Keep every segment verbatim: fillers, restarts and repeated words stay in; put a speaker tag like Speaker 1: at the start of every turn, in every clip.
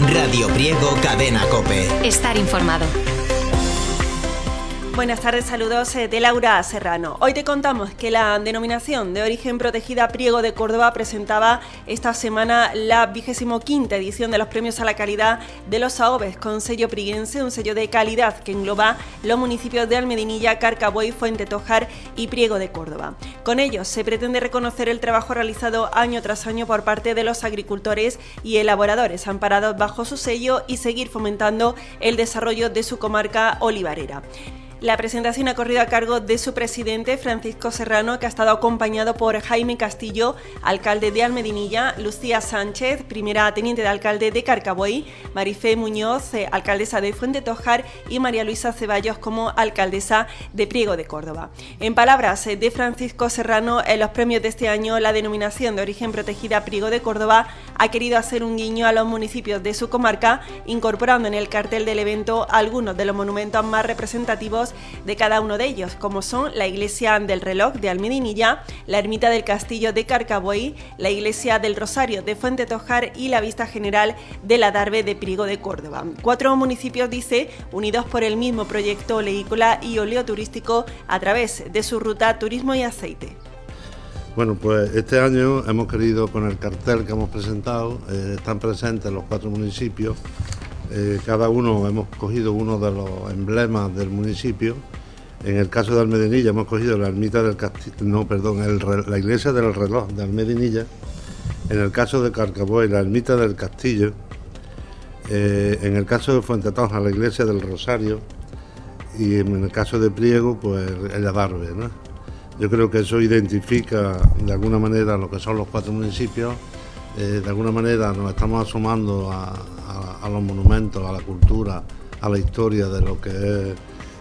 Speaker 1: Radio Priego, Cadena COPE.
Speaker 2: Estar informado.
Speaker 3: Buenas tardes, saludos de Laura Serrano. Hoy te contamos que la denominación de origen protegida Priego de Córdoba presentaba esta semana la vigésimo quinta edición de los premios a la calidad de los AOVES con sello priguense, un sello de calidad que engloba los municipios de Almedinilla, Carcabuey, Fuentetojar y Priego de Córdoba. Con ellos se pretende reconocer el trabajo realizado año tras año por parte de los agricultores y elaboradores amparados bajo su sello y seguir fomentando el desarrollo de su comarca olivarera. La presentación ha corrido a cargo de su presidente, Francisco Serrano, que ha estado acompañado por Jaime Castillo, alcalde de Almedinilla, Lucía Sánchez, primera teniente de alcalde de Carcabuey, Marifé Muñoz, eh, alcaldesa de Fuentetojar, y María Luisa Ceballos como alcaldesa de Priego de Córdoba. En palabras eh, de Francisco Serrano, en los premios de este año, la denominación de origen protegida Priego de Córdoba ha querido hacer un guiño a los municipios de su comarca, incorporando en el cartel del evento algunos de los monumentos más representativos de cada uno de ellos, como son la Iglesia del Reloj de Almedinilla, la Ermita del Castillo de Carcabuey, la Iglesia del Rosario de Fuentetojar y la Vista General del Adarve de Priego de Córdoba. Cuatro municipios, dice, unidos por el mismo proyecto oleícola y oleoturístico a través de su ruta Turismo y Aceite.
Speaker 4: Bueno, pues este año hemos querido, con el cartel que hemos presentado, eh, están presentes los cuatro municipios. Eh, cada uno hemos cogido uno de los emblemas del municipio. En el caso de Almedinilla hemos cogido la ermita del Castillo, no, perdón, el, la iglesia del Reloj de Almedinilla. En el caso de Carcabuey, la ermita del Castillo. Eh, en el caso de Fuentetojar, la iglesia del Rosario. Y en el caso de Priego, pues el Adarve, ¿no? Yo creo que eso identifica de alguna manera lo que son los cuatro municipios. Eh, de alguna manera nos estamos asomando a, a, a los monumentos, a la cultura, a la historia de lo que es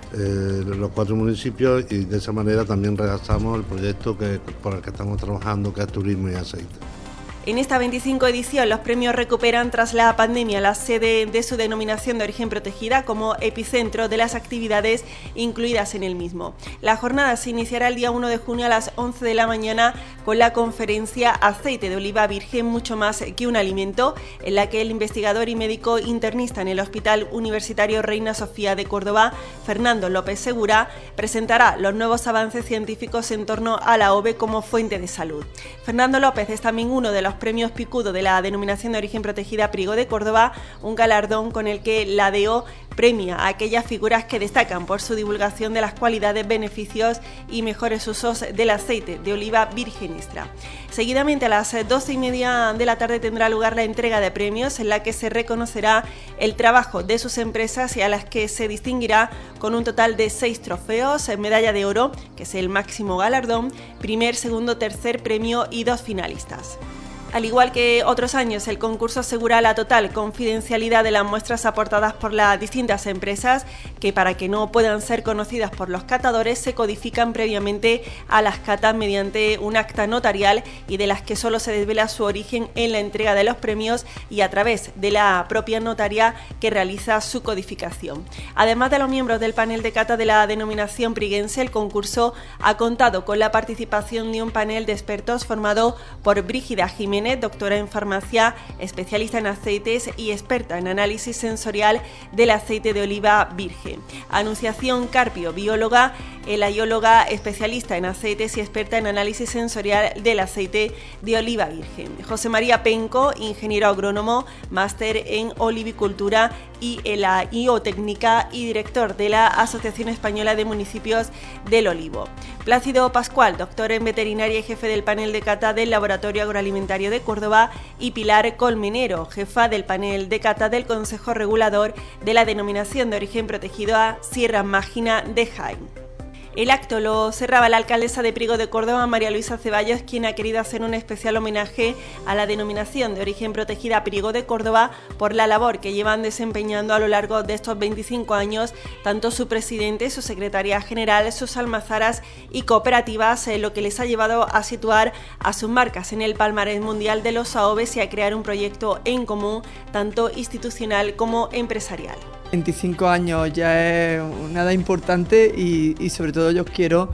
Speaker 4: eh, los cuatro municipios, y de esa manera también realzamos el proyecto que, por el que estamos trabajando, que es Turismo y Aceite.
Speaker 3: En esta veinticinco edición, los premios recuperan tras la pandemia la sede de su denominación de origen protegida como epicentro de las actividades incluidas en el mismo. La jornada se iniciará el día uno de junio a las once de la mañana con la conferencia Aceite de oliva virgen, mucho más que un alimento, en la que el investigador y médico internista en el Hospital Universitario Reina Sofía de Córdoba, Fernando López Segura, presentará los nuevos avances científicos en torno a la AOVE como fuente de salud. Fernando López es también uno de los premios Picudo de la denominación de origen protegida Priego de Córdoba, un galardón con el que la D O premia a aquellas figuras que destacan por su divulgación de las cualidades, beneficios y mejores usos del aceite de oliva virgen extra. Seguidamente, a las doce y media de la tarde tendrá lugar la entrega de premios, en la que se reconocerá el trabajo de sus empresas y a las que se distinguirá con un total de seis trofeos, medalla de oro, que es el máximo galardón, primer, segundo, tercer premio y dos finalistas. Al igual que otros años, el concurso asegura la total confidencialidad de las muestras aportadas por las distintas empresas, que, para que no puedan ser conocidas por los catadores, se codifican previamente a las catas mediante un acta notarial, y de las que solo se desvela su origen en la entrega de los premios y a través de la propia notaria que realiza su codificación. Además de los miembros del panel de cata de la denominación priguense, el concurso ha contado con la participación de un panel de expertos formado por Brígida Jiménez, doctora en farmacia, especialista en aceites y experta en análisis sensorial del aceite de oliva virgen. Anunciación Carpio, bióloga, elaióloga, especialista en aceites y experta en análisis sensorial del aceite de oliva virgen. José María Penco, ingeniero agrónomo, máster en olivicultura y helaiótécnica y director de la Asociación Española de Municipios del Olivo. Plácido Pascual, doctor en veterinaria y jefe del panel de cata del Laboratorio Agroalimentario de Córdoba, y Pilar Colmenero, jefa del panel de cata del Consejo Regulador de la denominación de origen protegida Sierra Mágina de Jaén. El acto lo cerraba la alcaldesa de Priego de Córdoba, María Luisa Ceballos, quien ha querido hacer un especial homenaje a la denominación de origen protegida Priego de Córdoba por la labor que llevan desempeñando a lo largo de estos veinticinco años tanto su presidente, su secretaria general, sus almazaras y cooperativas, eh, lo que les ha llevado a situar a sus marcas en el palmarés mundial de los AOVES y a crear un proyecto en común, tanto institucional como empresarial.
Speaker 5: veinticinco años ya es una edad importante y, y sobre todo yo quiero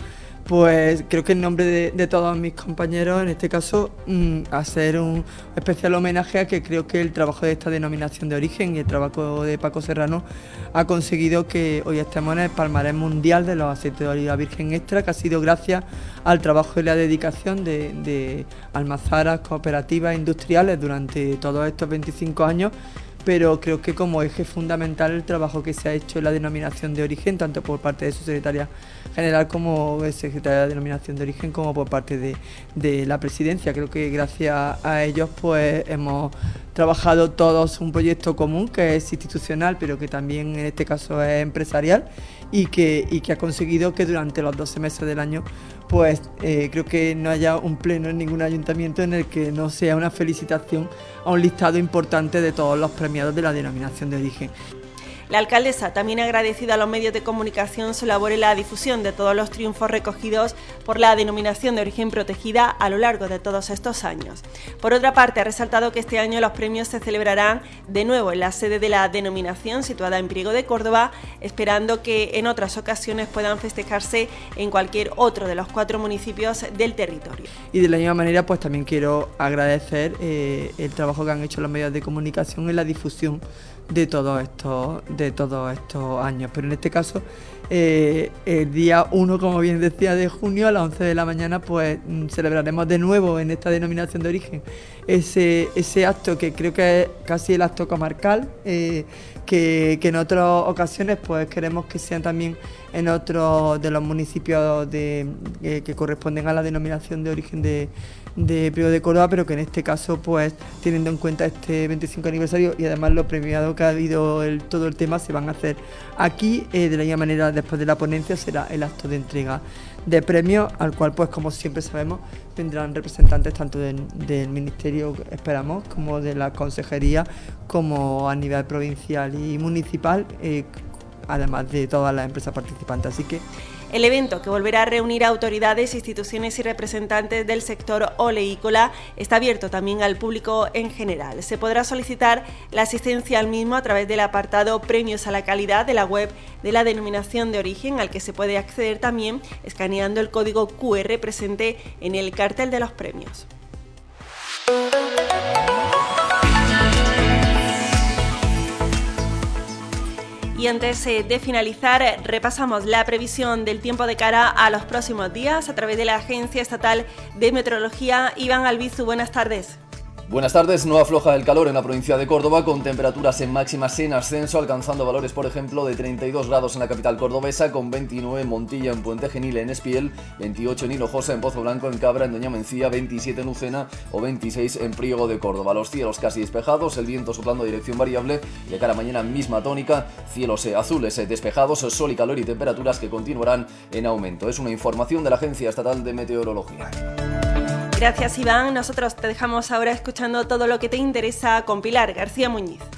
Speaker 2: pues creo que en nombre de, de todos mis compañeros, en este caso, mmm, hacer un especial homenaje a que creo que el trabajo de esta denominación de origen y el trabajo de Paco Serrano ha conseguido que hoy estemos en el palmarés mundial de los aceites de oliva virgen extra, que ha sido gracias al trabajo y la dedicación de, de almazaras, cooperativas, industriales durante todos estos veinticinco años. Pero creo que como eje fundamental el trabajo que se ha hecho en la denominación de origen, tanto por parte de su secretaria general como el secretario de denominación de origen, como por parte de, de la presidencia. Creo que gracias a ellos pues hemos trabajado todos un proyecto común que es institucional, pero que también en este caso es empresarial y que, y que ha conseguido que durante los doce meses del año pues eh, creo que no haya un pleno en ningún ayuntamiento en el que no sea una felicitación a un listado importante de todos los premiados de la denominación de origen.
Speaker 3: La alcaldesa también ha agradecido a los medios de comunicación su labor en la difusión de todos los triunfos recogidos por la denominación de origen protegida a lo largo de todos estos años. Por otra parte, ha resaltado que este año los premios se celebrarán de nuevo en la sede de la denominación, situada en Priego de Córdoba, esperando que en otras ocasiones puedan festejarse en cualquier otro de los cuatro municipios del territorio.
Speaker 2: Y de la misma manera, pues también quiero agradecer eh, el trabajo que han hecho los medios de comunicación en la difusión de todos estos de todos estos años, pero en este caso eh, el día uno, como bien decía, de junio a las once de la mañana pues celebraremos de nuevo en esta denominación de origen ese, ese acto que creo que es casi el acto comarcal, eh, que, que en otras ocasiones pues queremos que sean también en otros de los municipios de, eh, que corresponden a la denominación de origen de de Priego de Córdoba, pero que en este caso, pues teniendo en cuenta este veinticinco aniversario y además lo premiado que ha habido el, todo el tema, se van a hacer aquí. Eh, de la misma manera, después de la ponencia será el acto de entrega de premios, al cual, pues como siempre sabemos, vendrán representantes tanto del, del Ministerio, esperamos, como de la Consejería, como a nivel provincial y municipal, eh, además de todas las empresas participantes. Así que
Speaker 3: el evento, que volverá a reunir a autoridades, instituciones y representantes del sector oleícola, está abierto también al público en general. Se podrá solicitar la asistencia al mismo a través del apartado Premios a la Calidad de la web de la denominación de origen, al que se puede acceder también escaneando el código cu erre presente en el cartel de los premios. Y antes de finalizar, repasamos la previsión del tiempo de cara a los próximos días a través de la Agencia Estatal de Meteorología. Iván Albizu, buenas tardes.
Speaker 5: Buenas tardes. No afloja el calor en la provincia de Córdoba, con temperaturas en máximas en ascenso, alcanzando valores, por ejemplo, de treinta y dos grados en la capital cordobesa, con veintinueve en Montilla, en Puente Genil, en Espiel, veintiocho en Hinojosa, en Pozo Blanco, en Cabra, en Doña Mencía, veintisiete en Lucena o veintiséis en Priego de Córdoba. Los cielos casi despejados, el viento soplando a dirección variable, y de cara a mañana misma tónica, cielos azules despejados, sol y calor y temperaturas que continuarán en aumento. Es una información de la Agencia Estatal de Meteorología.
Speaker 3: Gracias, Iván. Nosotros te dejamos ahora escuchando todo lo que te interesa con Pilar García Muñiz.